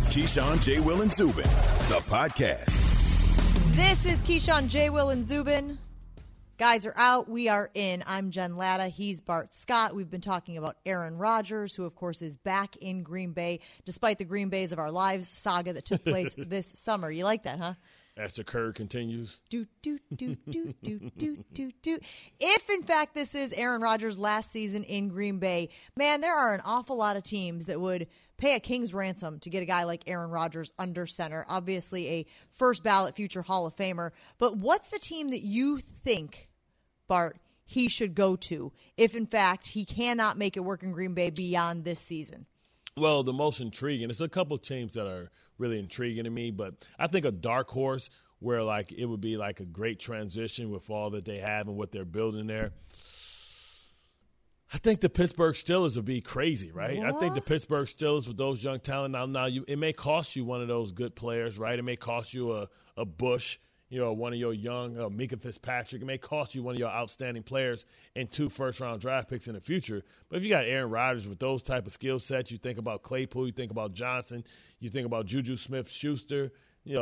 Keyshawn, J. Will, and Zubin, the podcast. This is Keyshawn, J. Will, and Zubin. Guys are out. We are in. I'm Jen Latta. He's Bart Scott. We've been talking about Aaron Rodgers, who, of course, is back in Green Bay, despite the Green Bays of Our Lives saga that took place this summer. You like that, huh? As the curve continues. Do. If, in fact, this is Aaron Rodgers' last season in Green Bay, man, there are an awful lot of teams that would pay a king's ransom to get a guy like Aaron Rodgers under center. Obviously, a first ballot future Hall of Famer. But what's the team that you think, Bart, he should go to if, in fact, he cannot make it work in Green Bay beyond this season? Well, the most intriguing, there's a couple of teams that are really intriguing to me, but I think a dark horse where like it would be like a great transition with all that they have and what they're building there. I think the Pittsburgh Steelers would be crazy, right? What? I think the Pittsburgh Steelers with those young talent it may cost you one of those good players, right? It may cost you a Bush, one of your young Minkah Fitzpatrick. It may cost you one of your outstanding players and 2 first-round draft picks in the future. But if you got Aaron Rodgers with those type of skill sets, you think about Claypool, you think about Johnson, you think about Juju Smith-Schuster,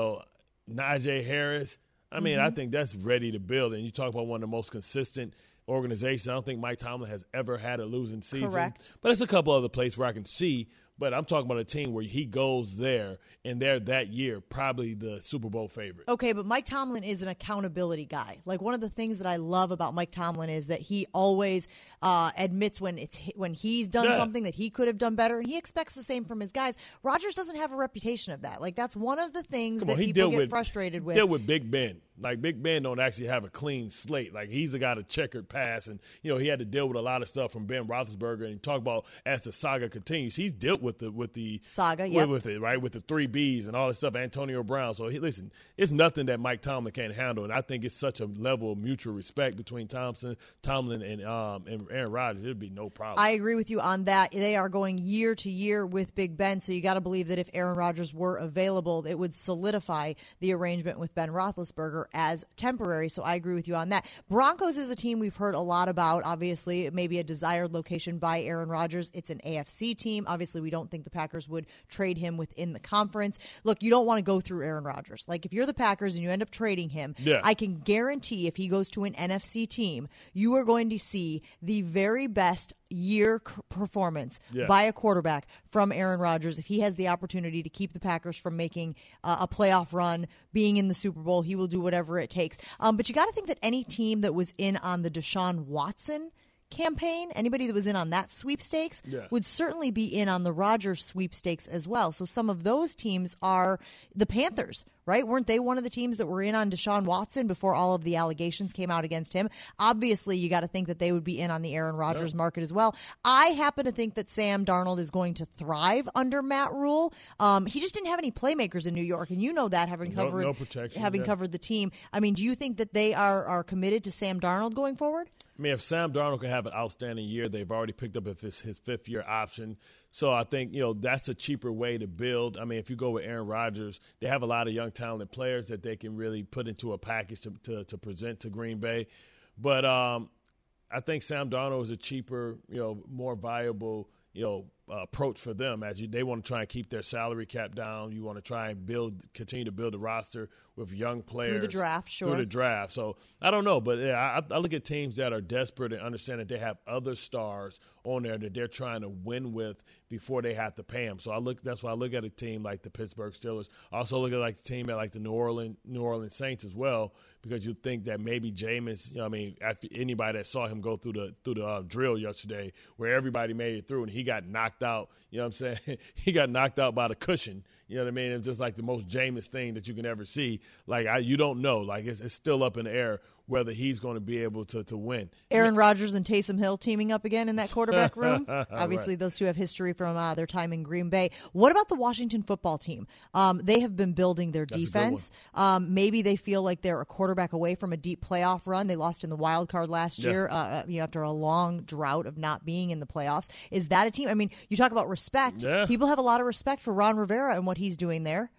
Najee Harris. I mean, I think that's ready to build. And you talk about one of the most consistent organizations. I don't think Mike Tomlin has ever had a losing season. Correct. But it's a couple other places where I can see. But I'm talking about a team where he goes there, and they're that year probably the Super Bowl favorite. Okay, but Mike Tomlin is an accountability guy. Like, one of the things that I love about Mike Tomlin is that he always admits when he's done something that he could have done better, and he expects the same from his guys. Rodgers doesn't have a reputation of that. Like, that's one of the things that people get frustrated with. He dealt with Big Ben. Like, Big Ben don't actually have a clean slate. Like, he's a guy to checkered pass, and, he had to deal with a lot of stuff from Ben Roethlisberger, and talk about as the saga continues. He's dealt with the saga, with it, right, with the 3 Bs and all this stuff, Antonio Brown. So, listen, it's nothing that Mike Tomlin can't handle, and I think it's such a level of mutual respect between Tomlin and Aaron Rodgers. It would be no problem. I agree with you on that. They are going year to year with Big Ben, so you got to believe that if Aaron Rodgers were available, it would solidify the arrangement with Ben Roethlisberger as temporary, so I agree with you on that. Broncos is a team we've heard a lot about. Obviously, it may be a desired location by Aaron Rodgers. It's an AFC team. Obviously, we don't think the Packers would trade him within the conference. Look, you don't want to go through Aaron Rodgers. Like, if you're the Packers and you end up trading him, I can guarantee if he goes to an NFC team, you are going to see the very best year performance by a quarterback from Aaron Rodgers. If he has the opportunity to keep the Packers from making a playoff run, being in the Super Bowl, he will do whatever it takes. But you got to think that any team that was in on the Deshaun Watson campaign, anybody that was in on that sweepstakes would certainly be in on the Rodgers sweepstakes as well. So some of those teams are the Panthers, right? Weren't they one of the teams that were in on Deshaun Watson before all of the allegations came out against him? Obviously, you got to think that they would be in on the Aaron Rodgers market as well. I happen to think that Sam Darnold is going to thrive under Matt Rule. He just didn't have any playmakers in New York, and you know that having covered covered the team. I mean, do you think that they are committed to Sam Darnold going forward? I mean, if Sam Darnold can have an outstanding year, they've already picked up his 5th-year option. So I think, that's a cheaper way to build. I mean, if you go with Aaron Rodgers, they have a lot of young, talented players that they can really put into a package to present to Green Bay. But I think Sam Darnold is a cheaper, more viable, approach for them as they want to try and keep their salary cap down. You want to try and continue to build a roster with young players. Through the draft, sure. Through the draft. So I don't know, but I look at teams that are desperate and understand that they have other stars on there that they're trying to win with before they have to pay them. So that's why I look at a team like the Pittsburgh Steelers. I also look at the team at like the New Orleans Saints as well, because you think that maybe Jameis, after anybody that saw him go through the drill yesterday where everybody made it through and he got knocked out, you know what I'm saying? He got knocked out by the cushion. You know what I mean? It's just like the most Jameis thing that you can ever see. Like, you don't know. Like, it's still up in the air whether he's going to be able to win. Aaron Rodgers and Taysom Hill teaming up again in that quarterback room. Obviously, right. Those two have history from their time in Green Bay. What about the Washington football team? They have been building their defense. Maybe they feel like they're a quarterback away from a deep playoff run. They lost in the wild card last year after a long drought of not being in the playoffs. Is that a team? I mean, you talk about respect. Yeah. People have a lot of respect for Ron Rivera and what he's doing there.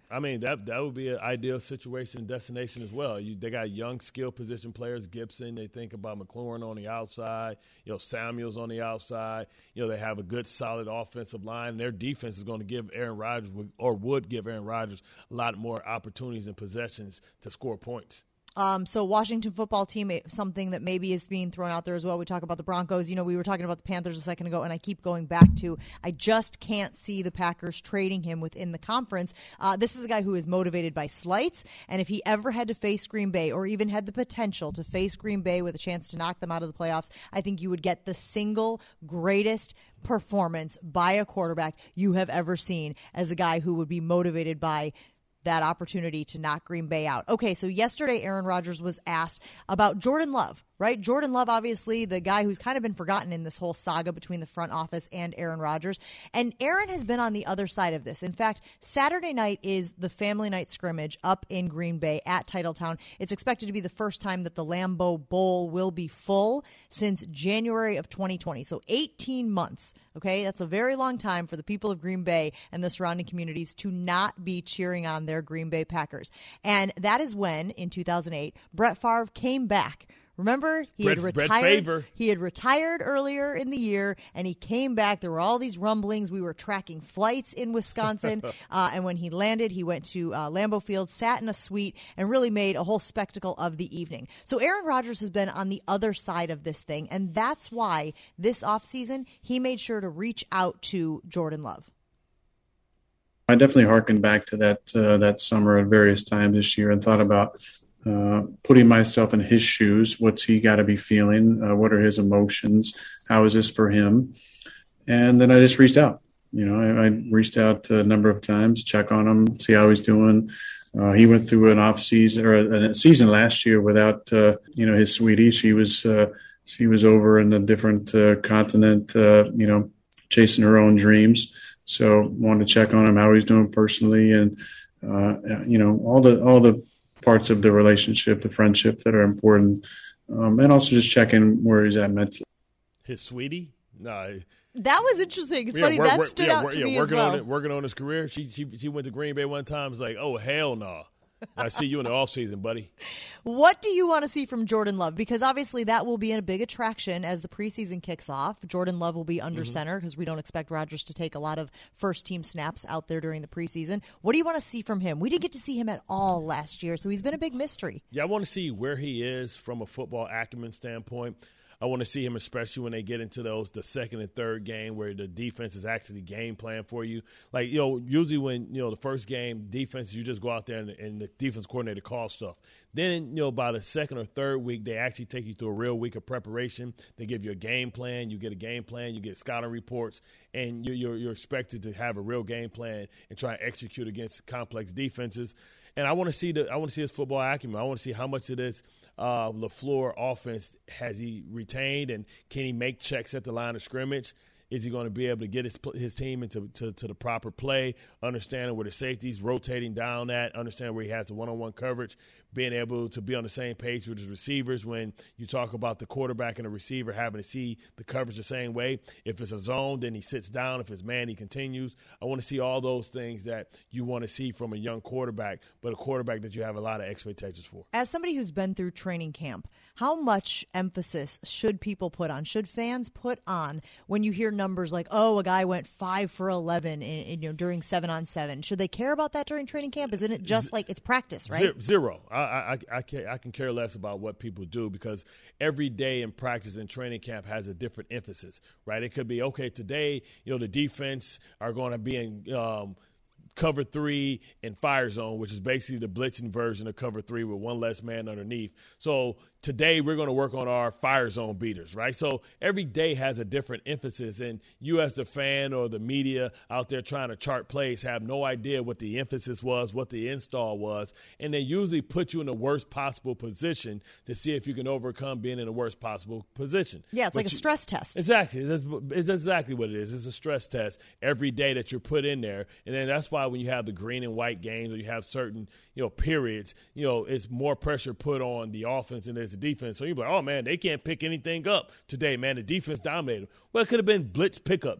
I mean, that would be an ideal situation and destination as well. They got young, skilled position players. Gibson, they think about McLaurin on the outside. Samuels on the outside. They have a good, solid offensive line. Their defense is going to give Aaron Rodgers, or would give Aaron Rodgers, a lot more opportunities and possessions to score points. So Washington football team, something that maybe is being thrown out there as well. We talk about the Broncos. We were talking about the Panthers a second ago, and I keep going back to I just can't see the Packers trading him within the conference. This is a guy who is motivated by slights, and if he ever had to face Green Bay or even had the potential to face Green Bay with a chance to knock them out of the playoffs, I think you would get the single greatest performance by a quarterback you have ever seen as a guy who would be motivated by that opportunity to knock Green Bay out. Okay, so yesterday Aaron Rodgers was asked about Jordan Love, right? Jordan Love, obviously, the guy who's kind of been forgotten in this whole saga between the front office and Aaron Rodgers. And Aaron has been on the other side of this. In fact, Saturday night is the family night scrimmage up in Green Bay at Titletown. It's expected to be the first time that the Lambeau Bowl will be full since January of 2020. So 18 months. Okay, that's a very long time for the people of Green Bay and the surrounding communities to not be cheering on their Green Bay Packers. And that is when, in 2008, Brett Favre came back. Remember, he had retired. He had retired earlier in the year, and he came back. There were all these rumblings. We were tracking flights in Wisconsin, and when he landed, he went to Lambeau Field, sat in a suite, and really made a whole spectacle of the evening. So Aaron Rodgers has been on the other side of this thing, and that's why this offseason he made sure to reach out to Jordan Love. I definitely harkened back to that summer at various times this year and thought about putting myself in his shoes. What's he got to be feeling? What are his emotions? How is this for him? And then I just reached out. I reached out a number of times, check on him, see how he's doing. He went through an off season or a season last year without, his sweetie. She was over in a different continent, chasing her own dreams. So wanted to check on him, how he's doing personally, and all the parts of the relationship, the friendship that are important, and also just checking where he's at mentally. His sweetie? No. That was interesting. It's funny. That stood out to me as well. Working on his career. She went to Green Bay one time. It's like, oh, hell no. I see you in the offseason, buddy. What do you want to see from Jordan Love? Because obviously that will be a big attraction as the preseason kicks off. Jordan Love will be under center because we don't expect Rodgers to take a lot of first-team snaps out there during the preseason. What do you want to see from him? We didn't get to see him at all last year, so he's been a big mystery. Yeah, I want to see where he is from a football acumen standpoint. I want to see him, especially when they get into the second and third game where the defense is actually game plan for you. Like, usually when, the first game defense, you just go out there and the defense coordinator calls stuff. Then, by the second or third week, they actually take you through a real week of preparation. They give you a game plan. You get a game plan. You get scouting reports, and you're expected to have a real game plan and try and execute against complex defenses. And I want to see his football acumen. I want to see how much of this LaFleur offense has he retained, and can he make checks at the line of scrimmage? Is he going to be able to get his team into the proper play, understanding where the safety's rotating down at, understanding where he has the one-on-one coverage, being able to be on the same page with his receivers when you talk about the quarterback and the receiver having to see the coverage the same way. If it's a zone, then he sits down. If it's man, he continues. I want to see all those things that you want to see from a young quarterback, but a quarterback that you have a lot of expectations for. As somebody who's been through training camp, how much emphasis should people put on, should fans put on when you hear numbers like, oh, a guy went 5 for 11 during 7-on-7? Should they care about that during training camp? Isn't it just like it's practice, right? Zero. I can care less about what people do because every day in practice and training camp has a different emphasis, right? It could be, okay, today, the defense are going to be in cover 3 and fire zone, which is basically the blitzing version of cover 3 with one less man underneath. So today we're going to work on our fire zone beaters, right? So every day has a different emphasis, and you as the fan or the media out there trying to chart plays have no idea what the emphasis was, what the install was, and they usually put you in the worst possible position to see if you can overcome being in the worst possible position. Yeah, it's like a stress test. Exactly. It's exactly what it is. It's a stress test every day that you're put in there, and then that's why when you have the green and white games or you have certain periods, it's more pressure put on the offense than there's the defense. So you're like, oh, man, they can't pick anything up today, man. The defense dominated. Well, it could have been blitz pickup day,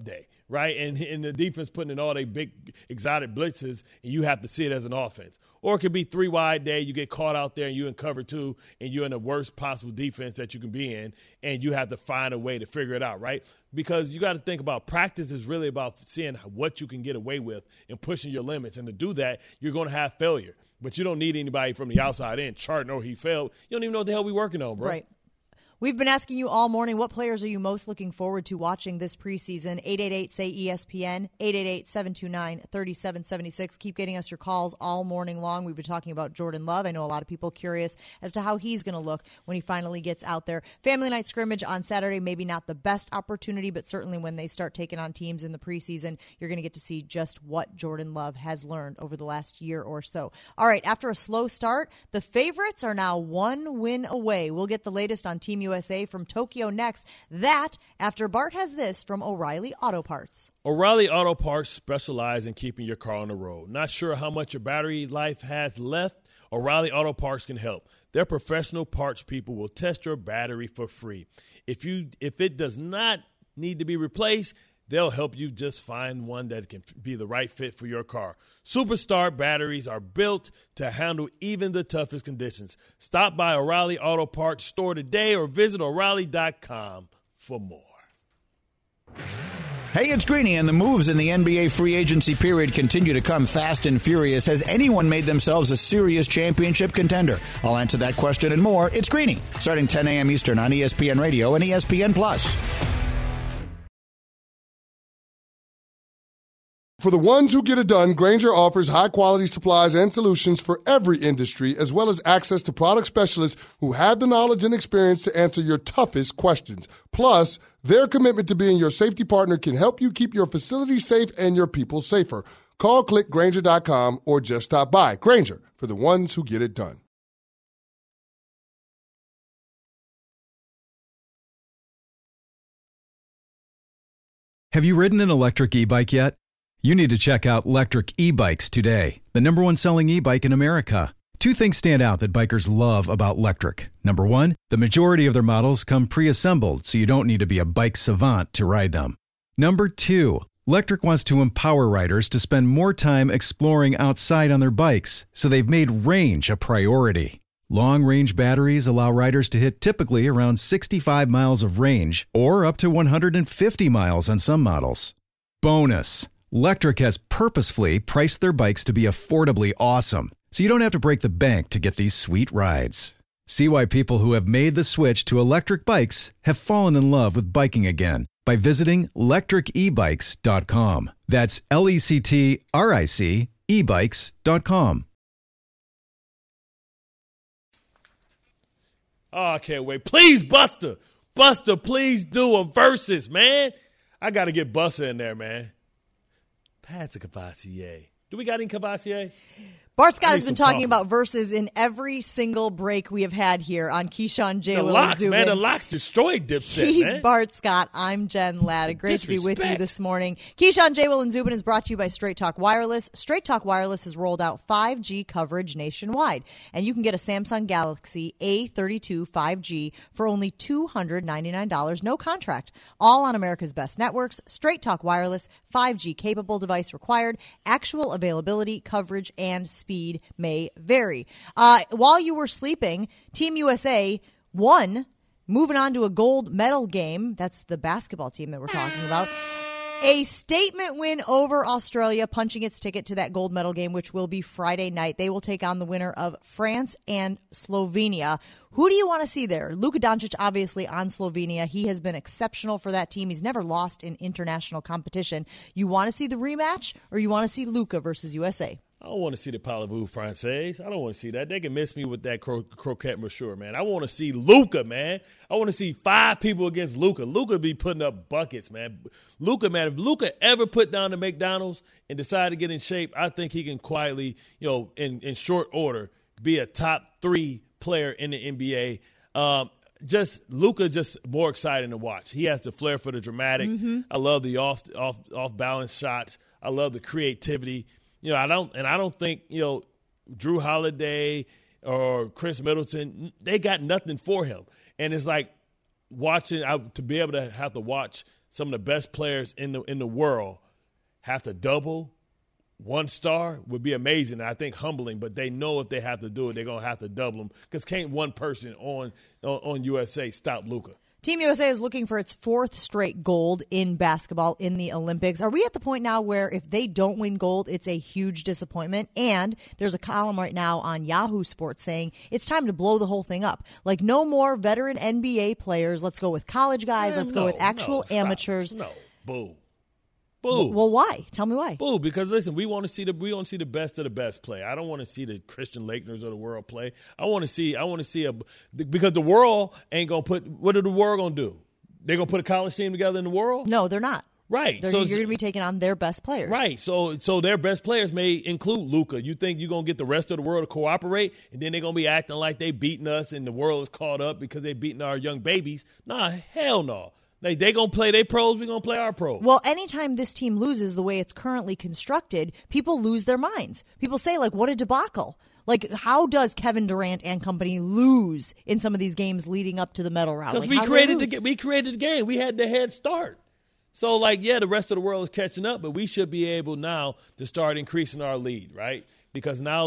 right? And the defense putting in all their big exotic blitzes, and you have to see it as an offense. Or it could be 3 wide day, you get caught out there and you in cover 2, and you're in the worst possible defense that you can be in, and you have to find a way to figure it out, right? Because you got to think about practice is really about seeing what you can get away with and pushing your limits. And to do that, you're going to have failure. But you don't need anybody from the outside in charting, oh, he failed. You don't even know what the hell we working on, bro. Right. We've been asking you all morning, what players are you most looking forward to watching this preseason? 888-SAY-ESPN, 888-729-3776. Keep getting us your calls all morning long. We've been talking about Jordan Love. I know a lot of people curious as to how he's going to look when he finally gets out there. Family Night Scrimmage on Saturday, maybe not the best opportunity, but certainly when they start taking on teams in the preseason, you're going to get to see just what Jordan Love has learned over the last year or so. All right, after a slow start, the favorites are now 1 win away. We'll get the latest on Team USA from Tokyo next. That after Bart has this from O'Reilly Auto Parts. O'Reilly Auto Parts specialize in keeping your car on the road. Not sure how much your battery life has left? O'Reilly Auto Parts can help. Their professional parts people will test your battery for free. If it does not need to be replaced, they'll help you just find one that can be the right fit for your car. Superstar batteries are built to handle even the toughest conditions. Stop by O'Reilly Auto Parts store today or visit O'Reilly.com for more. Hey, it's Greeny, and the moves in the NBA free agency period continue to come fast and furious. Has anyone made themselves a serious championship contender? I'll answer that question and more. It's Greeny, starting 10 a.m. Eastern on ESPN Radio and ESPN+. For the ones who get it done, Grainger offers high-quality supplies and solutions for every industry, as well as access to product specialists who have the knowledge and experience to answer your toughest questions. Plus, their commitment to being your safety partner can help you keep your facility safe and your people safer. Call, click Grainger.com, or just stop by. Grainger, for the ones who get it done. Have you ridden an electric e-bike yet? You need to check out Lectric E-Bikes today, the #1 selling e-bike in America. 2 things stand out that bikers love about Lectric. Number 1, the majority of their models come pre-assembled, so you don't need to be a bike savant to ride them. Number 2, Lectric wants to empower riders to spend more time exploring outside on their bikes, so they've made range a priority. Long-range batteries allow riders to hit typically around 65 miles of range, or up to 150 miles on some models. Bonus! Lectric has purposefully priced their bikes to be affordably awesome, so you don't have to break the bank to get these sweet rides. See why people who have made the switch to electric bikes have fallen in love with biking again by visiting lectricebikes.com. That's LECTRIC ebikes.com. Oh, I can't wait. Please, Buster. Buster, please do a versus, man. I got to get Buster in there, man. Pass to Cavassier. Do we got any Cavassier? Bart Scott has been talking about verses in every single break we have had here on Keyshawn, J. Will, and Zubin. Man, the locks destroyed Dipset, He's man. Bart Scott. I'm Jen Ladd. Great to be with you this morning. Keyshawn, J. Will, and Zubin is brought to you by Straight Talk Wireless. Straight Talk Wireless has rolled out 5G coverage nationwide, and you can get a Samsung Galaxy A32 5G for only $299, no contract. All on America's best networks. Straight Talk Wireless, 5G capable device required. Actual availability, coverage, and speed may vary. While you were sleeping, Team USA won, moving on to a gold medal game. That's the basketball team that we're talking about. A statement win over Australia, punching its ticket to that gold medal game, which will be Friday night. They will take on the winner of France and Slovenia. Who do you want to see there? Luka Doncic, obviously, on Slovenia. He has been exceptional for that team. He's never lost in international competition. You want to see the rematch, or you want to see Luka versus USA? I don't want to see the Parlez-vous Française. I don't want to see that. They can miss me with that croquette monsieur, man. I want to see Luka, man. I want to see 5 people against Luka. Luka be putting up buckets, man. Luka, man, if Luka ever put down the McDonald's and decide to get in shape, I think he can quietly, in short order, be a top 3 player in the NBA. Luka just more exciting to watch. He has the flair for the dramatic. Mm-hmm. I love the off balance shots. I love the creativity. I don't think, Drew Holiday or Chris Middleton, they got nothing for him. And it's like to be able to have to watch some of the best players in the world have to double one star would be amazing. I think humbling, but they know if they have to do it, they're going to have to double them because can't one person on USA stop Luka? Team USA is looking for its 4th straight gold in basketball in the Olympics. Are we at the point now where if they don't win gold, it's a huge disappointment? And there's a column right now on Yahoo Sports saying it's time to blow the whole thing up. Like, no more veteran NBA players. Let's go with college guys. Let's go with actual amateurs. No, boo. Boo. Well, why? Tell me why. Boo, because listen, we want to see the best of the best play. I don't want to see the Christian Laettners of the world play. I want to see because the world ain't going to put, what are the world going to do? They're going to put a college team together in the world? No, they're not. Right. So you're going to be taking on their best players. Right. So their best players may include Luka. You think you're going to get the rest of the world to cooperate, and then they're going to be acting like they beating us and the world is caught up because they beating our young babies? Nah, hell no. They going to play their pros, we're going to play our pros. Well, anytime this team loses the way it's currently constructed, people lose their minds. People say, like, what a debacle. Like, how does Kevin Durant and company lose in some of these games leading up to the medal round? Because like, we created the game. We had the head start. So, like, yeah, the rest of the world is catching up, but we should be able now to start increasing our lead, right? Because now,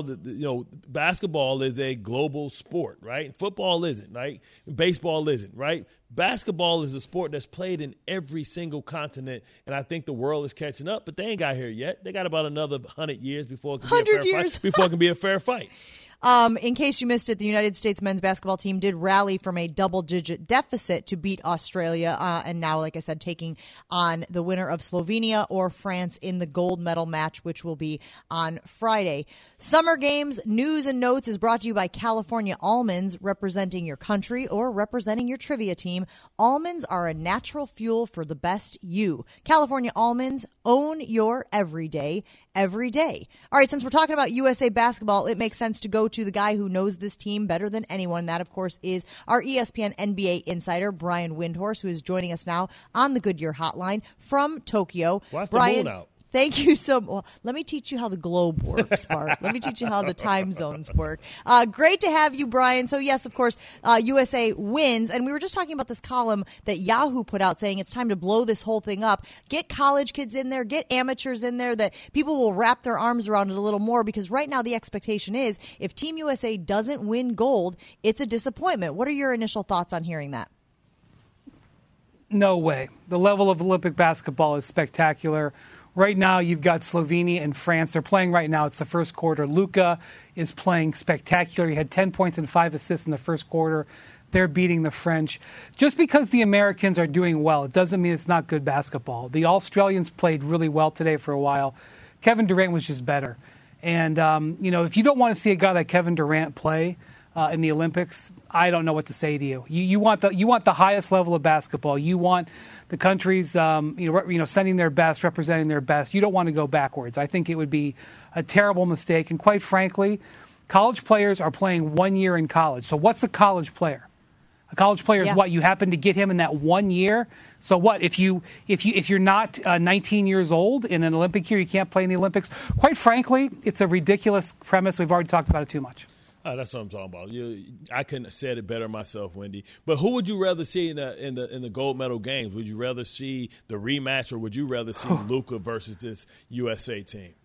basketball is a global sport, right? Football isn't, right? Baseball isn't, right? Basketball is a sport that's played in every single continent, and I think the world is catching up, but they ain't got here yet. They got about another 100 years before it can be a fair fight. In case you missed it, the United States men's basketball team did rally from a double-digit deficit to beat Australia, and now, like I said, taking on the winner of Slovenia or France in the gold medal match, which will be on Friday. Summer Games News and Notes is brought to you by California Almonds, representing your country or representing your trivia team. Almonds are a natural fuel for the best you. California Almonds, own your everyday, every day. All right, since we're talking about USA basketball, it makes sense to go to the guy who knows this team better than anyone. That, of course, is our ESPN NBA insider, Brian Windhorst, who is joining us now on the Goodyear Hotline from Tokyo. Watch Brian, the moon out. Thank you so much. Well, let me teach you how the globe works, Bart. Let me teach you how the time zones work. Great to have you, Brian. So, yes, of course, USA wins. And we were just talking about this column that Yahoo put out saying it's time to blow this whole thing up. Get college kids in there, get amateurs in there, that people will wrap their arms around it a little more, because right now the expectation is if Team USA doesn't win gold, it's a disappointment. What are your initial thoughts on hearing that? No way. The level of Olympic basketball is spectacular. Right now, you've got Slovenia and France. They're playing right now. It's the first quarter. Luka is playing spectacular. He had 10 points and 5 assists in the first quarter. They're beating the French. Just because the Americans are doing well, it doesn't mean it's not good basketball. The Australians played really well today for a while. Kevin Durant was just better. And, if you don't want to see a guy like Kevin Durant play in the Olympics, I don't know what to say to you. You want the highest level of basketball. You want the countries, sending their best, representing their best. You don't want to go backwards. I think it would be a terrible mistake. And quite frankly, college players are playing 1 year in college. So what's a college player? A college player is what? You happen to get him in that 1 year. So what? If you're not 19 years old in an Olympic year, you can't play in the Olympics. Quite frankly, it's a ridiculous premise. We've already talked about it too much. That's what I'm talking about. I couldn't have said it better myself, Wendy. But who would you rather see in the gold medal games? Would you rather see the rematch, or would you rather see Luka versus this USA team?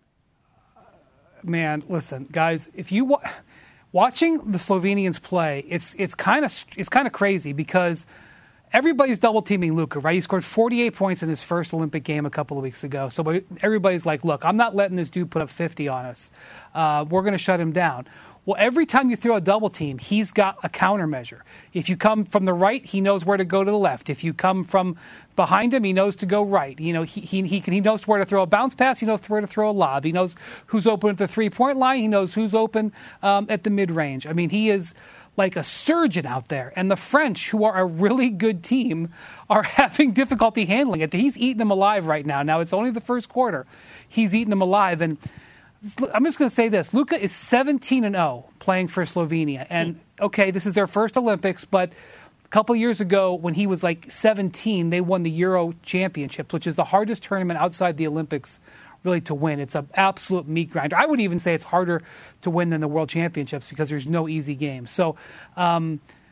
Man, listen, guys, if you watching the Slovenians play, it's kind of crazy because everybody's double teaming Luka, right? He scored 48 points in his first Olympic game a couple of weeks ago. So everybody's like, look, I'm not letting this dude put up 50 on us. We're going to shut him down. Well, every time you throw a double team, he's got a countermeasure. If you come from the right, he knows where to go to the left. If you come from behind him, he knows to go right. He knows where to throw a bounce pass. He knows where to throw a lob. He knows who's open at the three-point line. He knows who's open at the mid-range. I mean, he is like a surgeon out there. And the French, who are a really good team, are having difficulty handling it. He's eating them alive right now. Now, it's only the first quarter. He's eating them alive. And I'm just going to say this. Luka is 17-0 playing for Slovenia. And, okay, this is their first Olympics, but a couple of years ago when he was like 17, they won the Euro Championships, which is the hardest tournament outside the Olympics really to win. It's an absolute meat grinder. I would even say it's harder to win than the World Championships because there's no easy games. So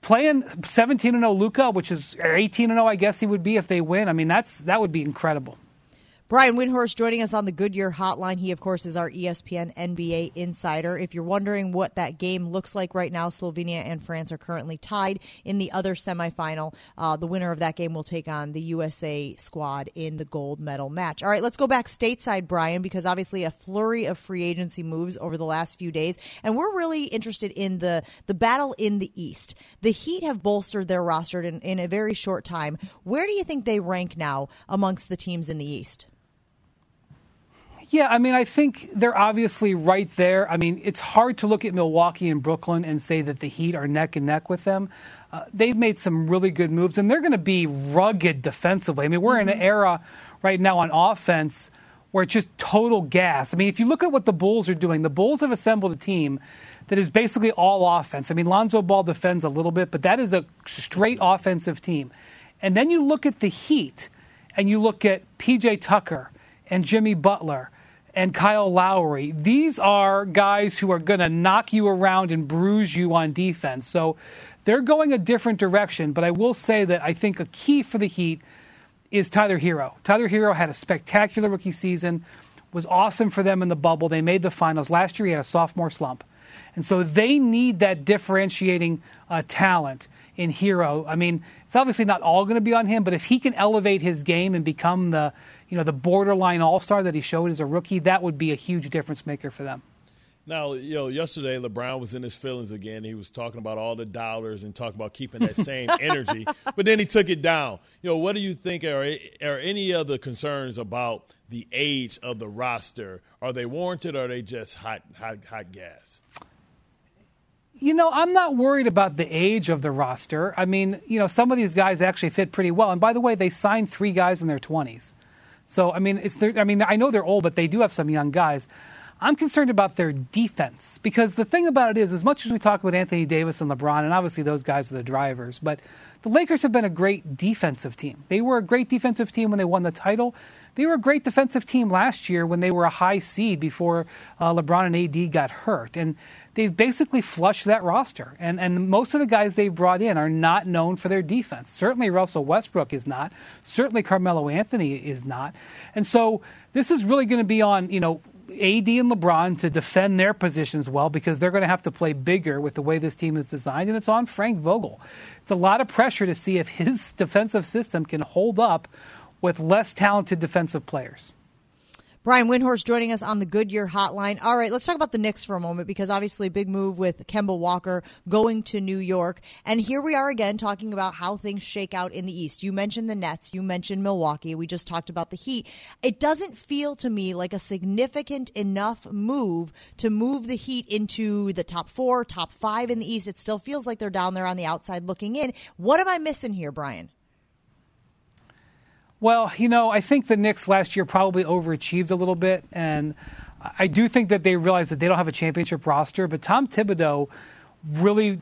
playing 17-0 Luka, which is 18-0, I guess he would be if they win. I mean, that would be incredible. Brian Windhorst joining us on the Goodyear Hotline. He, of course, is our ESPN NBA insider. If you're wondering what that game looks like right now, Slovenia and France are currently tied in the other semifinal. The winner of that game will take on the USA squad in the gold medal match. All right, let's go back stateside, Brian, because obviously a flurry of free agency moves over the last few days, and we're really interested in the battle in the East. The Heat have bolstered their roster in a very short time. Where do you think they rank now amongst the teams in the East? Yeah, I mean, I think they're obviously right there. I mean, it's hard to look at Milwaukee and Brooklyn and say that the Heat are neck and neck with them. They've made some really good moves, and they're going to be rugged defensively. I mean, we're in an era right now on offense where it's just total gas. I mean, if you look at what the Bulls are doing, the Bulls have assembled a team that is basically all offense. I mean, Lonzo Ball defends a little bit, but that is a straight offensive team. And then you look at the Heat, and you look at P.J. Tucker and Jimmy Butler and Kyle Lowry. These are guys who are going to knock you around and bruise you on defense. So they're going a different direction. But I will say that I think a key for the Heat is Tyler Hero. Tyler Hero had a spectacular rookie season, was awesome for them in the bubble. They made the finals. Last year he had a sophomore slump. And so they need that differentiating talent in Hero. I mean, it's obviously not all going to be on him, but if he can elevate his game and become the borderline all-star that he showed as a rookie, that would be a huge difference maker for them. Now, yesterday LeBron was in his feelings again. He was talking about all the dollars and talking about keeping that same energy, but then he took it down. What do you think are any other concerns about the age of the roster? Are they warranted, or are they just hot gas? I'm not worried about the age of the roster. I mean, some of these guys actually fit pretty well. And by the way, they signed 3 guys in their 20s. So, I mean, I know they're old, but they do have some young guys. I'm concerned about their defense, because the thing about it is, as much as we talk about Anthony Davis and LeBron, and obviously those guys are the drivers, but the Lakers have been a great defensive team. They were a great defensive team when they won the title. They were a great defensive team last year when they were a high seed before LeBron and AD got hurt. And they've basically flushed that roster. And most of the guys they've brought in are not known for their defense. Certainly Russell Westbrook is not. Certainly Carmelo Anthony is not. And so this is really going to be on, AD and LeBron to defend their positions well, because they're going to have to play bigger with the way this team is designed. And it's on Frank Vogel. It's a lot of pressure to see if his defensive system can hold up with less talented defensive players. Brian Windhorst joining us on the Goodyear Hotline. All right, let's talk about the Knicks for a moment, because obviously big move with Kemba Walker going to New York. And here we are again talking about how things shake out in the East. You mentioned the Nets. You mentioned Milwaukee. We just talked about the Heat. It doesn't feel to me like a significant enough move to move the Heat into the top 4, top 5 in the East. It still feels like they're down there on the outside looking in. What am I missing here, Brian? Well, I think the Knicks last year probably overachieved a little bit, and I do think that they realized that they don't have a championship roster, but Tom Thibodeau really...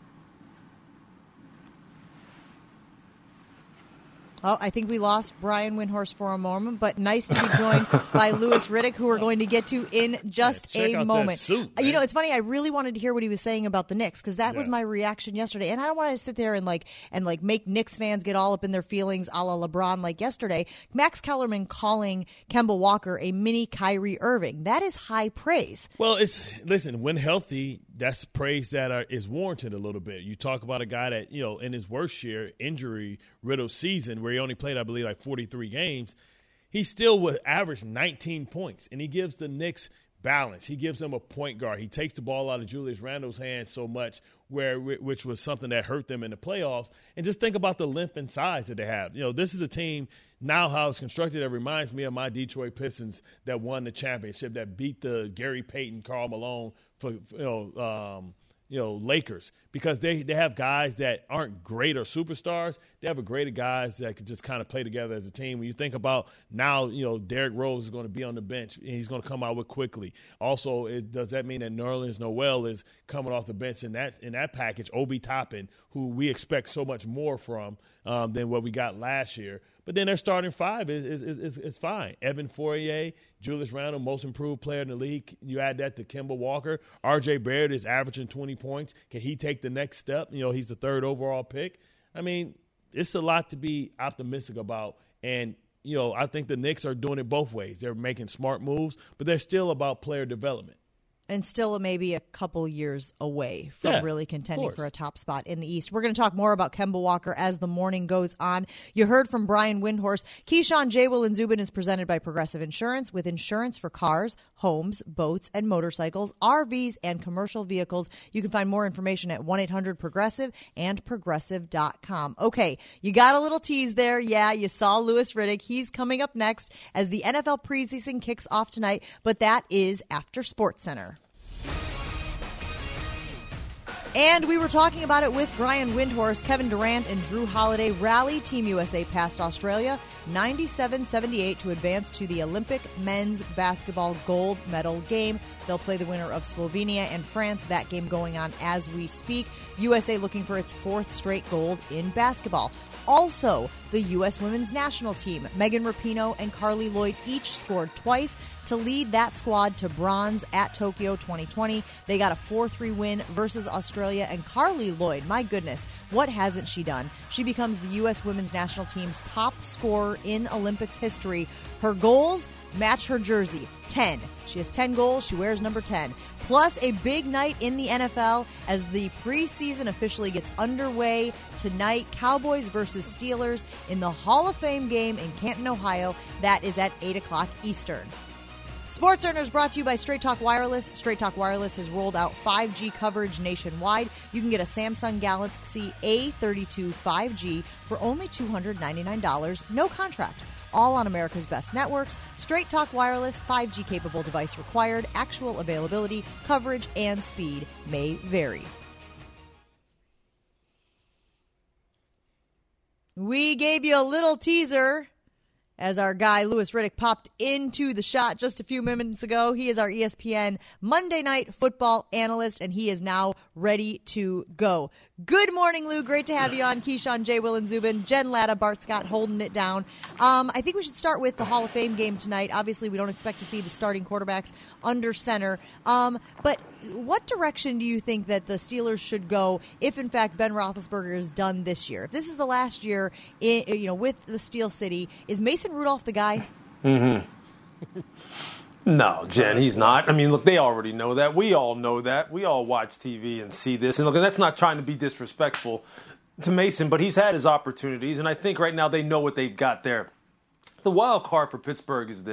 Oh, I think we lost Brian Windhorst for a moment, but nice to be joined by Louis Riddick, who we're going to get to in just a moment. Suit, it's funny. I really wanted to hear what he was saying about the Knicks, because that was my reaction yesterday. And I don't want to sit there and make Knicks fans get all up in their feelings a la LeBron like yesterday. Max Kellerman calling Kemba Walker a mini Kyrie Irving. That is high praise. Well, listen, when healthy, that's praise that is warranted a little bit. You talk about a guy that, in his worst year, injury-riddled season, where he only played, I believe, like 43 games, he still would average 19 points, and he gives the Knicks balance. He gives them a point guard. He takes the ball out of Julius Randle's hands so much, which was something that hurt them in the playoffs. And just think about the length and size that they have. This is a team now how it's constructed that reminds me of my Detroit Pistons that won the championship, that beat the Gary Payton, Karl Malone for Lakers, because they have guys that aren't great or superstars. They have a grade of guys that could just kind of play together as a team. When you think about now, Derrick Rose is going to be on the bench, and he's going to come out with quickly. Also, does that mean that Nerlens Noel is coming off the bench in that package? Obi Toppin, who we expect so much more from than what we got last year. But then their starting five is fine. Evan Fournier, Julius Randle, most improved player in the league. You add that to Kemba Walker. R.J. Barrett is averaging 20 points. Can he take the next step? He's the 3rd overall pick. I mean, it's a lot to be optimistic about. And, I think the Knicks are doing it both ways. They're making smart moves, but they're still about player development. And still maybe a couple years away from really contending for a top spot in the East. We're going to talk more about Kemba Walker as the morning goes on. You heard from Brian Windhorst. Keyshawn, J. Will, and Zubin is presented by Progressive Insurance, with insurance for cars, homes, boats, and motorcycles, RVs, and commercial vehicles. You can find more information at 1-800-PROGRESSIVE and Progressive.com. Okay, you got a little tease there. Yeah, you saw Louis Riddick. He's coming up next as the NFL preseason kicks off tonight, but that is after SportsCenter. And we were talking about it with Brian Windhorst. Kevin Durant and Drew Holiday rally Team USA past Australia 97-78 to advance to the Olympic men's basketball gold medal game. They'll play the winner of Slovenia and France. That game going on as we speak. USA looking for its 4th straight gold in basketball. Also, the U.S. women's national team, Megan Rapinoe and Carly Lloyd, each scored twice to lead that squad to bronze at Tokyo 2020. They got a 4-3 win versus Australia, and Carly Lloyd, my goodness, what hasn't she done? She becomes the U.S. women's national team's top scorer in Olympics history. Her goals match her jersey, 10. She has 10 goals. She wears number 10. Plus a big night in the NFL as the preseason officially gets underway tonight. Cowboys versus Steelers in the Hall of Fame game in Canton, Ohio. That is at 8 o'clock Eastern. Sports Earners brought to you by Straight Talk Wireless. Straight Talk Wireless has rolled out 5G coverage nationwide. You can get a Samsung Galaxy A32 5G for only $299, no contract. All on America's best networks. Straight Talk Wireless, 5G capable device required. Actual availability, coverage, and speed may vary. We gave you a little teaser as our guy Louis Riddick popped into the shot just a few minutes ago. He is our ESPN Monday Night Football analyst, and he is now ready to go. Good morning, Lou. Great to have you on. Keyshawn, J. Will, and Zubin. Jen Latta, Bart Scott holding it down. I think we should start with the Hall of Fame game tonight. Obviously, we don't expect to see the starting quarterbacks under center. But what direction do you think that the Steelers should go if, in fact, Ben Roethlisberger is done this year? If this is the last year with the Steel City, is Mason Rudolph the guy? Mm-hmm. No, Jen, he's not. I mean, look, they already know that. We all know that. We all watch TV and see this. And look, that's not trying to be disrespectful to Mason, but he's had his opportunities, and I think right now they know what they've got there. The wild card for Pittsburgh is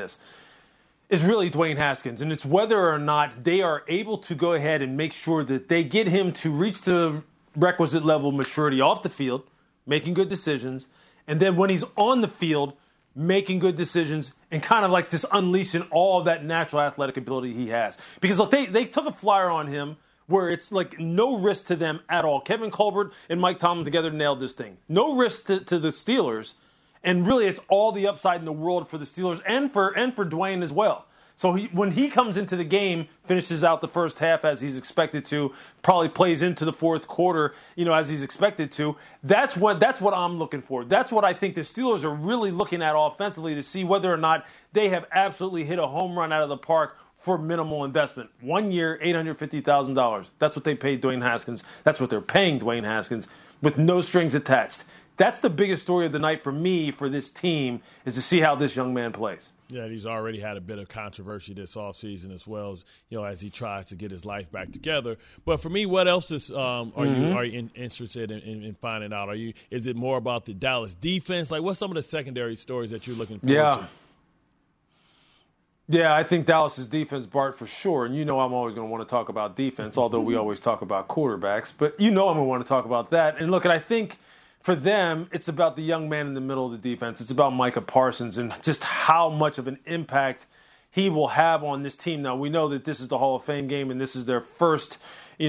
really Dwayne Haskins, and it's whether or not they are able to go ahead and make sure that they get him to reach the requisite level of maturity off the field, making good decisions, and then when he's on the field, making good decisions and kind of like just unleashing all of that natural athletic ability he has. Because look, they took a flyer on him where it's like no risk to them at all. Kevin Colbert and Mike Tomlin together nailed this thing. No risk to the Steelers, and really it's all the upside in the world for the Steelers and for Dwayne as well. So when he comes into the game, finishes out the first half as he's expected to, probably plays into the fourth quarter, as he's expected to. That's what I'm looking for. That's what I think the Steelers are really looking at offensively to see whether or not they have absolutely hit a home run out of the park for minimal investment. 1 year, $850,000. That's what they paid Dwayne Haskins. That's what they're paying Dwayne Haskins with no strings attached. That's the biggest story of the night for me, for this team, is to see how this young man plays. Yeah, he's already had a bit of controversy this offseason as well, as he tries to get his life back together. But for me, what else are you interested in finding out? Is it more about the Dallas defense? Like, what's some of the secondary stories that you're looking forward to? Yeah, I think Dallas's defense, Bart, for sure. And I'm always going to want to talk about defense, although we always talk about quarterbacks. But I'm going to want to talk about that. And look, I think for them, it's about the young man in the middle of the defense. It's about Micah Parsons and just how much of an impact he will have on this team. Now, we know that this is the Hall of Fame game, and this is their first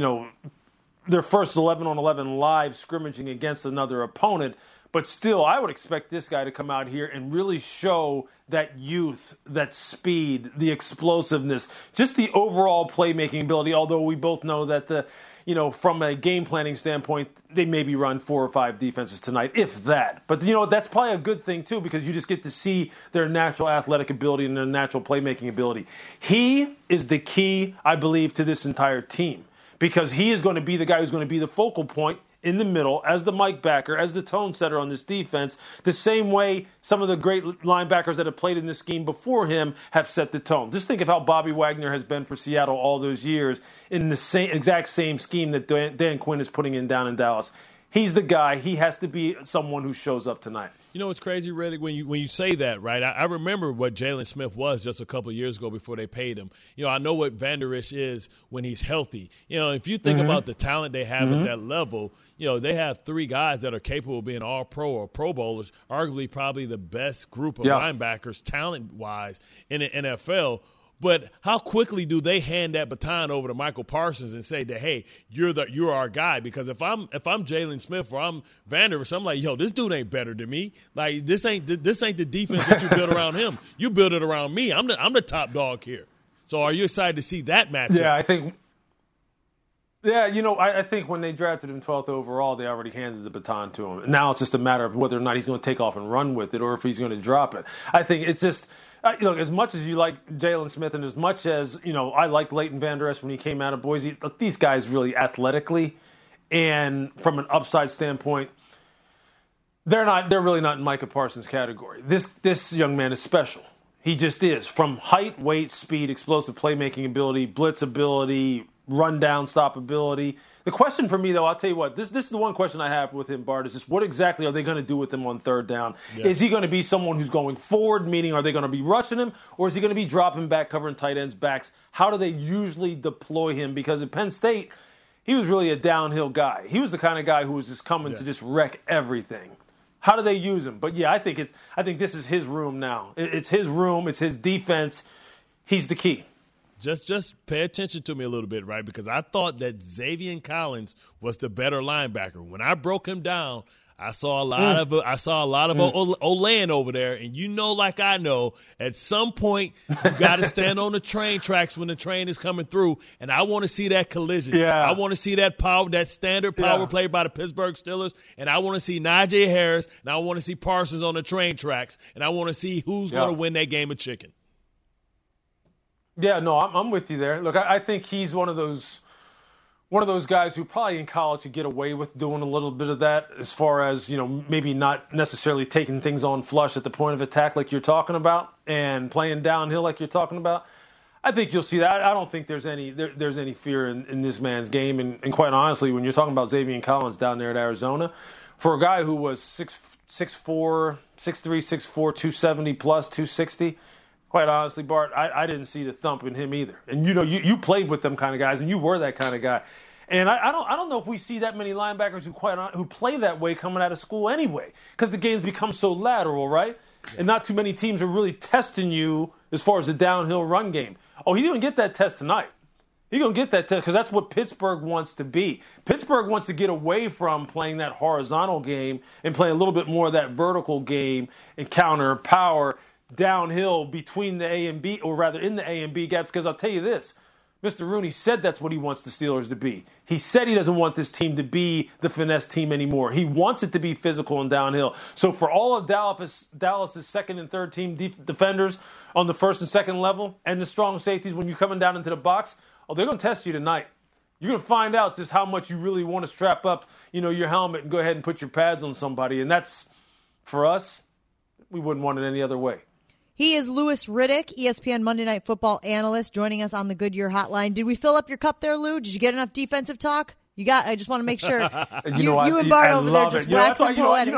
11-on-11 live scrimmaging against another opponent. But still, I would expect this guy to come out here and really show that youth, that speed, the explosiveness, just the overall playmaking ability, although we both know that the from a game planning standpoint, they maybe run 4 or 5 defenses tonight, if that. But, that's probably a good thing, too, because you just get to see their natural athletic ability and their natural playmaking ability. He is the key, I believe, to this entire team, because he is going to be the guy who's going to be the focal point in the middle as the Mike backer, as the tone setter on this defense, the same way some of the great linebackers that have played in this scheme before him have set the tone. Just think of how Bobby Wagner has been for Seattle all those years in the exact same scheme that Dan Quinn is putting in down in Dallas. He's the guy. He has to be someone who shows up tonight. You know what's crazy, Riddick, when you say that, right? I remember what Jalen Smith was just a couple of years ago before they paid him. I know what Vander Esch is when he's healthy. If you think about the talent they have at that level, they have 3 guys that are capable of being all-pro or Pro Bowlers, arguably probably the best group of linebackers talent-wise in the NFL. But how quickly do they hand that baton over to Michael Parsons and say that, hey, you're our guy? Because if I'm Jalen Smith or I'm Vander Esch, I'm like, yo, this dude ain't better than me. Like this ain't the defense that you build around him. You build it around me. I'm the top dog here. So are you excited to see that matchup? Yeah, I think. Yeah, I think when they drafted him 12th overall, they already handed the baton to him. Now it's just a matter of whether or not he's going to take off and run with it or if he's going to drop it. I think it's just. Look, as much as you like Jalen Smith and as much as, I liked Leighton Vander Esch when he came out of Boise, look, these guys really athletically and from an upside standpoint, they're really not in Micah Parsons' category. This young man is special. He just is. From height, weight, speed, explosive playmaking ability, blitz ability, run-down stop ability. The question for me, though, I'll tell you what, this is the one question I have with him, Bart, is just what exactly are they going to do with him on 3rd down? Yeah. Is he going to be someone who's going forward, meaning are they going to be rushing him, or is he going to be dropping back, covering tight ends' backs? How do they usually deploy him? Because at Penn State, he was really a downhill guy. He was the kind of guy who was just coming to just wreck everything. How do they use him? But, yeah, I think this is his room now. It's his room. It's his defense. He's the key. Just pay attention to me a little bit, right? Because I thought that Xavier Collins was the better linebacker. When I broke him down, I saw a lot of Olan over there, and like I know, at some point you got to stand on the train tracks when the train is coming through, and I want to see that collision. Yeah. I want to see that standard power play by the Pittsburgh Steelers, and I want to see Najee Harris, and I want to see Parsons on the train tracks, and I want to see who's going to win that game of chicken. Yeah, no, I'm with you there. Look, I think he's one of those guys who probably in college could get away with doing a little bit of that as far as, maybe not necessarily taking things on flush at the point of attack like you're talking about and playing downhill like you're talking about. I think you'll see that. I don't think there's any fear in this man's game. And quite honestly, when you're talking about Xavier Collins down there at Arizona, for a guy who was 6'4", 6'3", 6'4", 270 plus, 260, quite honestly, Bart, I didn't see the thump in him either. And you played with them kind of guys, and you were that kind of guy. And I don't know if we see that many linebackers who play that way coming out of school anyway, because the game's become so lateral, right? Yeah. And not too many teams are really testing you as far as the downhill run game. Oh, he's going to get that test tonight. He's going to get that test because that's what Pittsburgh wants to be. Pittsburgh wants to get away from playing that horizontal game and play a little bit more of that vertical game and counter power downhill between the A and B, or rather in the A and B gaps, because I'll tell you this, Mr. Rooney said that's what he wants the Steelers to be. He said he doesn't want this team to be the finesse team anymore. He wants it to be physical and downhill. So for all of Dallas's second and third team defenders on the first and second level and the strong safeties when you're coming down into the box, they're going to test you tonight. You're going to find out just how much you really want to strap up, your helmet and go ahead and put your pads on somebody. And that's, for us, we wouldn't want it any other way. He is Louis Riddick, ESPN Monday Night Football analyst, joining us on the Goodyear Hotline. Did we fill up your cup there, Lou? Did you get enough defensive talk? I just want to make sure you and Bart over there just waxing poetic.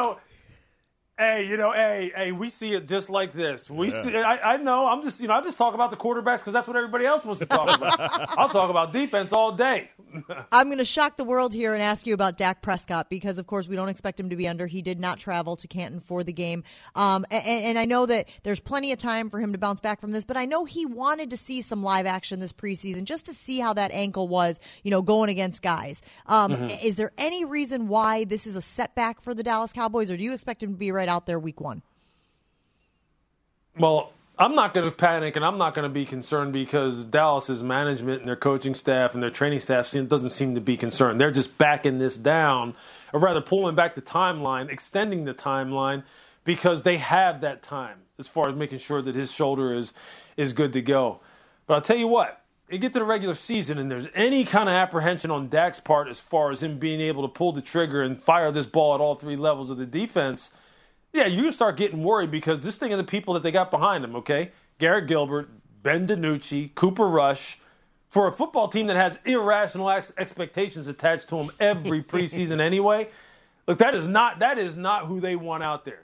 Hey, we see it just like this. We see. I know. I just talk about the quarterbacks because that's what everybody else wants to talk about. I'll talk about defense all day. I'm going to shock the world here and ask you about Dak Prescott because, of course, we don't expect him to be under. He did not travel to Canton for the game. And I know that there's plenty of time for him to bounce back from this, but I know he wanted to see some live action this preseason just to see how that ankle was, going against guys. Is there any reason why this is a setback for the Dallas Cowboys, or do you expect him to be right out there week one? Well, I'm not going to panic and I'm not going to be concerned because Dallas's management and their coaching staff and their training staff doesn't seem to be concerned. They're just backing this down, or rather pulling back the timeline, extending the timeline, because they have that time as far as making sure that his shoulder is good to go. But I'll tell you what, you get to the regular season and there's any kind of apprehension on Dak's part as far as him being able to pull the trigger and fire this ball at all three levels of the defense, yeah, you're going to start getting worried because this thing of the people that they got behind him, okay? Garrett Gilbert, Ben DiNucci, Cooper Rush, for a football team that has irrational expectations attached to them every preseason anyway. Look, that is not who they want out there.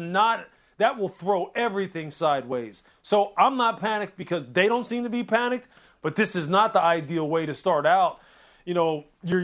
That will throw everything sideways. So I'm not panicked because they don't seem to be panicked, but this is not the ideal way to start out. You know, your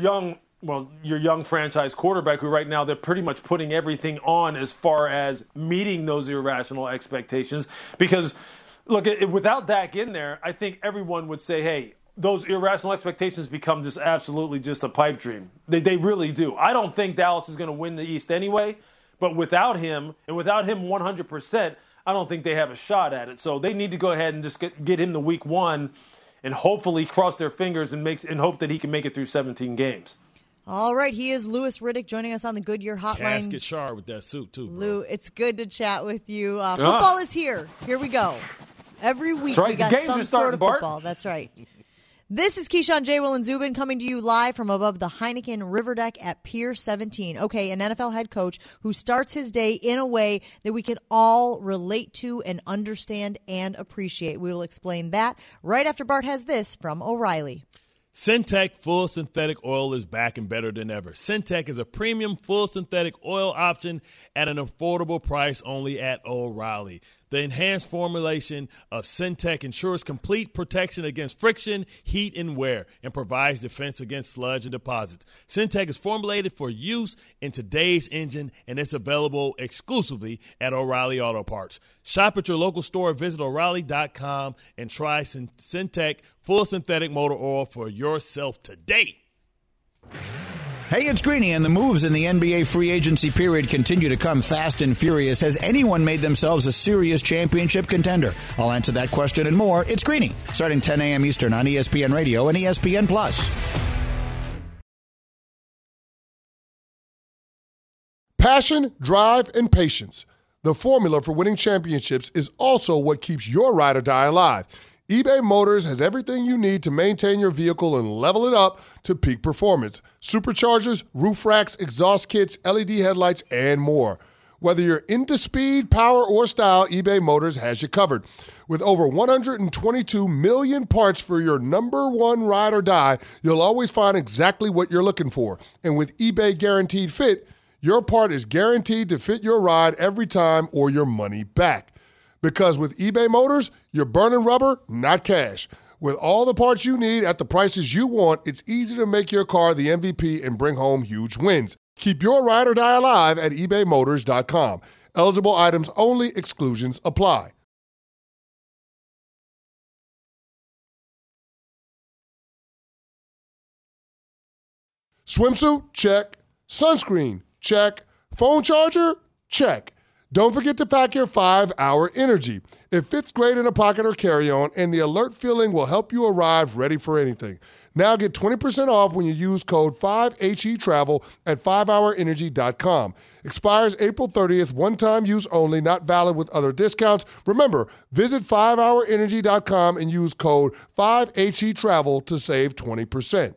young franchise quarterback who right now they're pretty much putting everything on as far as meeting those irrational expectations. Because, look, without Dak in there, I think everyone would say, hey, those irrational expectations become just absolutely just a pipe dream. They really do. I don't think Dallas is going to win the East anyway, but without him, and without him 100%, I don't think they have a shot at it. So they need to go ahead and just get him to week one and hopefully cross their fingers and hope that he can make it through 17 games. All right, he is Louis Riddick joining us on the Goodyear Hotline. Casket sharp with that suit, too, bro. Lou, it's good to chat with you. Football is here. Here we go. Every week we got some sort of football. That's right. This is Keyshawn, J. Will, and Zubin coming to you live from above the Heineken River Deck at Pier 17. Okay, an NFL head coach who starts his day in a way that we can all relate to and understand and appreciate. We will explain that right after Bart has this from O'Reilly. Syntec Full Synthetic Oil is back and better than ever. Syntec is a premium full synthetic oil option at an affordable price only at O'Reilly. The enhanced formulation of Syntec ensures complete protection against friction, heat, and wear, and provides defense against sludge and deposits. Syntec is formulated for use in today's engine, and it's available exclusively at O'Reilly Auto Parts. Shop at your local store, visit O'Reilly.com, and try Syntec Full Synthetic Motor Oil for yourself today. Hey, it's Greeny, and the moves in the NBA free agency period continue to come fast and furious. Has anyone made themselves a serious championship contender? I'll answer that question and more. It's Greeny, starting 10 a.m. Eastern on ESPN Radio and ESPN+. Passion, drive, and patience. The formula for winning championships is also what keeps your ride or die alive. eBay Motors has everything you need to maintain your vehicle and level it up to peak performance. Superchargers, roof racks, exhaust kits, LED headlights, and more. Whether you're into speed, power, or style, eBay Motors has you covered. With over 122 million parts for your number one ride or die, you'll always find exactly what you're looking for. And with eBay Guaranteed Fit, your part is guaranteed to fit your ride every time or your money back. Because with eBay Motors, you're burning rubber, not cash. With all the parts you need at the prices you want, it's easy to make your car the MVP and bring home huge wins. Keep your ride or die alive at ebaymotors.com. Eligible items only. Exclusions apply. Swimsuit? Check. Sunscreen? Check. Phone charger? Check. Don't forget to pack your 5-Hour Energy. It fits great in a pocket or carry-on, and the alert feeling will help you arrive ready for anything. Now get 20% off when you use code 5HETRAVEL at 5hourenergy.com. Expires April 30th, one-time use only, not valid with other discounts. Remember, visit 5hourenergy.com and use code 5HETRAVEL to save 20%.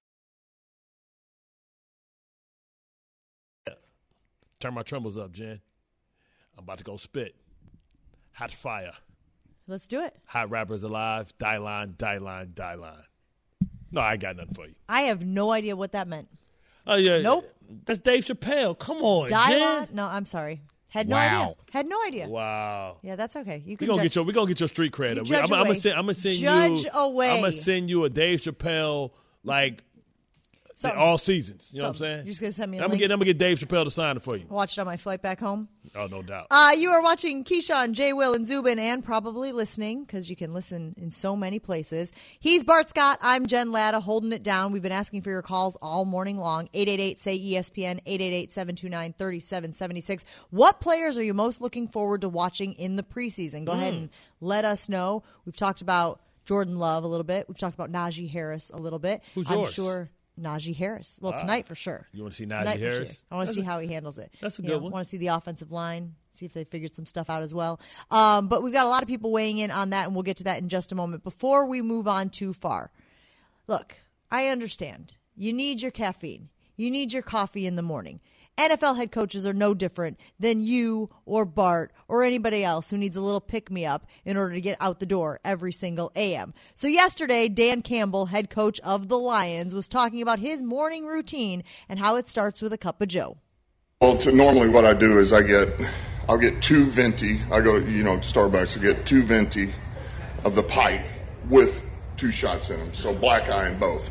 Turn my trembles up, Jen. I'm about to go spit. Hot fire. Let's do it. Hot rappers alive. Die line. No, I got nothing for you. I have no idea what that meant. Oh, yeah. Nope. That's Dave Chappelle. Come on, Jen. No, I'm sorry. Had no idea. Had no idea. Wow. Yeah, that's okay. You We're can gonna get your street cred. I'm gonna send judge you. away. I'm gonna send you a Dave Chappelle All seasons. You know what I'm saying? You're just going to send me a I'm link? going to get Dave Chappelle to sign it for you. Watch it on my flight back home. Oh, no doubt. You are watching Keyshawn, J. Will, and Zubin, and probably listening because you can listen in so many places. He's Bart Scott. I'm Jen Latta, holding it down. We've been asking for your calls all morning long. 888-SAY-ESPN, 888-729-3776. What players are you most looking forward to watching in the preseason? Go ahead and let us know. We've talked about Jordan Love a little bit. We've talked about Najee Harris a little bit. Who's I'm yours? sure Najee Harris. Well, tonight for sure. You want to see Tonight Najee for Harris? sure. I want to see how he handles it. That's a good one. I want to see the offensive line, see if they figured some stuff out as well. But we've got a lot of people weighing in on that, and we'll get to that in just a moment. Before we move on too far, look, I understand. You need your caffeine. You need your coffee in the morning. NFL head coaches are no different than you or Bart or anybody else who needs a little pick-me-up in order to get out the door every single AM. So yesterday, Dan Campbell, head coach of the Lions, was talking about his morning routine and how it starts with a cup of Joe. Well, normally what I do is I'll get 2 venti. I go to Starbucks to get 2 venti of the pipe with 2 shots in them. So black eye in both.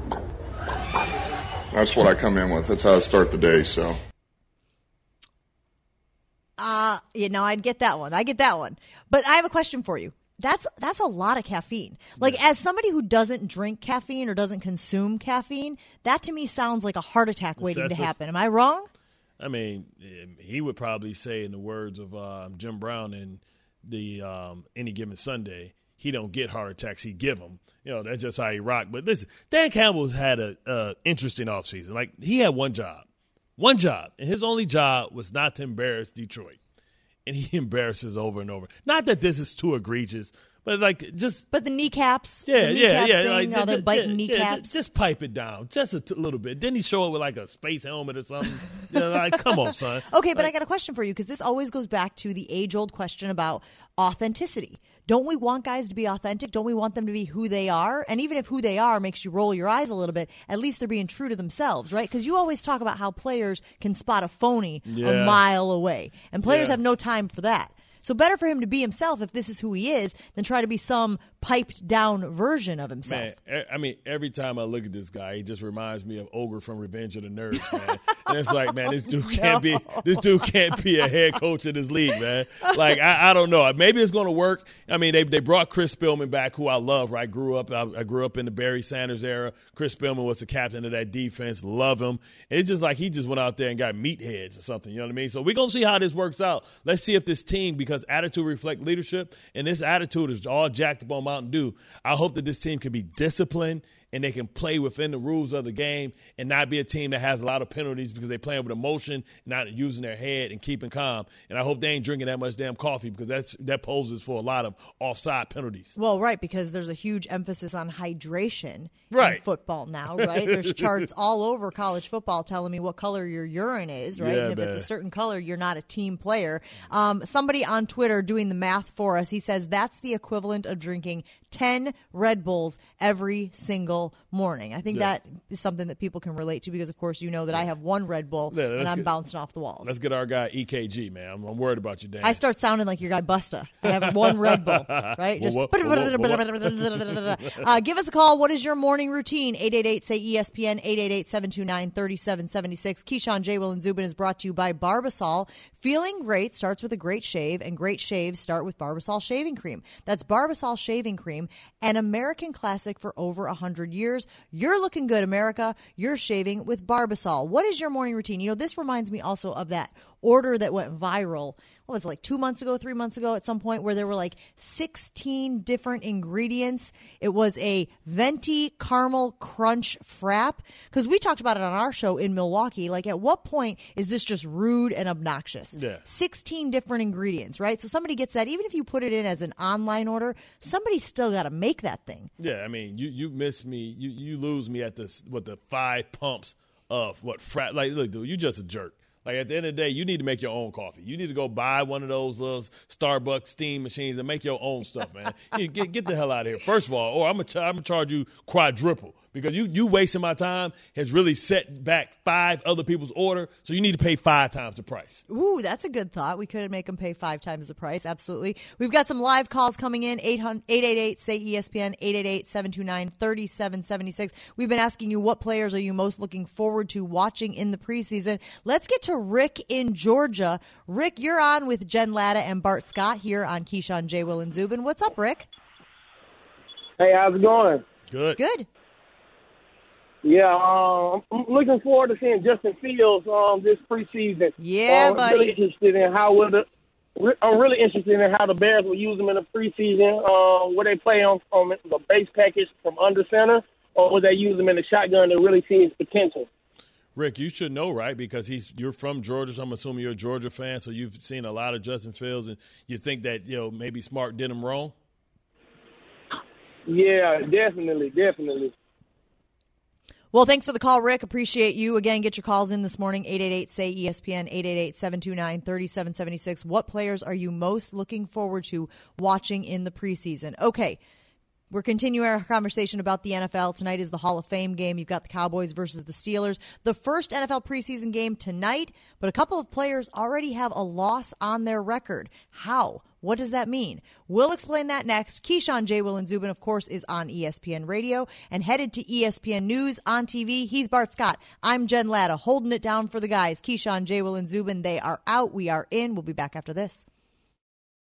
That's what I come in with. That's how I start the day. So, I'd get that one. But I have a question for you. That's a lot of caffeine. Like, as somebody who doesn't drink caffeine or doesn't consume caffeine, that to me sounds like a heart attack waiting to happen. Am I wrong? I mean, he would probably say, in the words of Jim Brown in the Any Given Sunday, he don't get heart attacks, he give them. That's just how he rock. But listen, Dan Campbell's had a interesting offseason. Like, he had one job, and his only job was not to embarrass Detroit. And he embarrasses over and over. Not that this is too egregious, but But the kneekomcaps. Yeah. Thing, the biting kneecaps. Just pipe it down, just a little bit. Didn't he show up with like a space helmet or something? Come on, son. Okay, but I got a question for you because this always goes back to the age-old question about authenticity. Don't we want guys to be authentic? Don't we want them to be who they are? And even if who they are makes you roll your eyes a little bit, at least they're being true to themselves, right? Because you always talk about how players can spot a phony a mile away. And players have no time for that. So better for him to be himself if this is who he is than try to be some piped down version of himself. Man, I mean, every time I look at this guy, he just reminds me of Ogre from Revenge of the Nerds, man. And it's like, man, this dude can't be a head coach in this league, man. Like, I don't know. Maybe it's going to work. I mean, they brought Chris Spielman back, who I love, right? I grew up in the Barry Sanders era. Chris Spielman was the captain of that defense. Love him. And it's just like he just went out there and got meatheads or something. You know what I mean? So we're going to see how this works out. Let's see if this team, because attitude reflects leadership, and this attitude is all jacked up on Mountain Dew. I hope that this team can be disciplined and they can play within the rules of the game and not be a team that has a lot of penalties because they're playing with emotion, not using their head and keeping calm. And I hope they ain't drinking that much damn coffee because that poses for a lot of offside penalties. Well, right, because there's a huge emphasis on hydration in football now, right? There's charts all over college football telling me what color your urine is, right? Yeah, and if it's a certain color, you're not a team player. Somebody on Twitter doing the math for us, he says that's the equivalent of drinking 10 Red Bulls every single morning. I think that is something that people can relate to because, of course, you know that I have one Red Bull and I'm bouncing off the walls. Let's get our guy EKG, man. I'm worried about you, Dan. I start sounding like your guy Busta. I have one Red Bull, right? Just give us a call. What is your morning routine? 888-SAY-ESPN, 888-729-3776. Keyshawn, J. Will, and Zubin is brought to you by Barbasol. Feeling great starts with a great shave, and great shaves start with Barbasol shaving cream. That's Barbasol shaving cream, an American classic for over 100 years. You're looking good, America. You're shaving with Barbasol. What is your morning routine? You know, this reminds me also of that order that went viral. What was it, like 2 months ago, 3 months ago at some point, where there were like 16 different ingredients. It was a venti caramel crunch frap. Because we talked about it on our show in Milwaukee. Like, at what point is this just rude and obnoxious? 16 different ingredients, right? So somebody gets that. Even if you put it in as an online order, somebody's still got to make that thing. Yeah, I mean, you miss me. You lose me at the 5 pumps of what frap. Like, look, dude, you just a jerk. Like, at the end of the day, you need to make your own coffee. You need to go buy one of those little Starbucks steam machines and make your own stuff, man. Get the hell out of here. First of all, or I'm gonna charge you quadruple. Because you wasting my time has really set back 5 other people's order, so you need to pay 5 times the price. Ooh, that's a good thought. We could make them pay 5 times the price. Absolutely. We've got some live calls coming in. 888-SAY-ESPN, 888-729-3776. We've been asking you, what players are you most looking forward to watching in the preseason? Let's get to Rick in Georgia. Rick, you're on with Jen Latta and Bart Scott here on Keyshawn, J. Will, and Zubin. What's up, Rick? Hey, how's it going? Good. Good. Yeah, I'm looking forward to seeing Justin Fields this preseason. Yeah, buddy. I'm really interested in how the Bears will use him in the preseason. Will they play on the base package from under center, or will they use him in the shotgun to really see his potential? Rick, you should know, right? Because you're from Georgia, so I'm assuming you're a Georgia fan, so you've seen a lot of Justin Fields, and you think that maybe Smart did him wrong? Yeah, definitely. Well, thanks for the call, Rick. Appreciate you. Again, get your calls in this morning, 888-SAY-ESPN, 888-729-3776. What players are you most looking forward to watching in the preseason? Okay, we're continuing our conversation about the NFL. Tonight is the Hall of Fame game. You've got the Cowboys versus the Steelers. The first NFL preseason game tonight, but a couple of players already have a loss on their record. How? What does that mean? We'll explain that next. Keyshawn, J. Will, and Zubin, of course, is on ESPN Radio and headed to ESPN News on TV. He's Bart Scott. I'm Jen Latta, holding it down for the guys. Keyshawn, J. Will, and Zubin, they are out. We are in. We'll be back after this.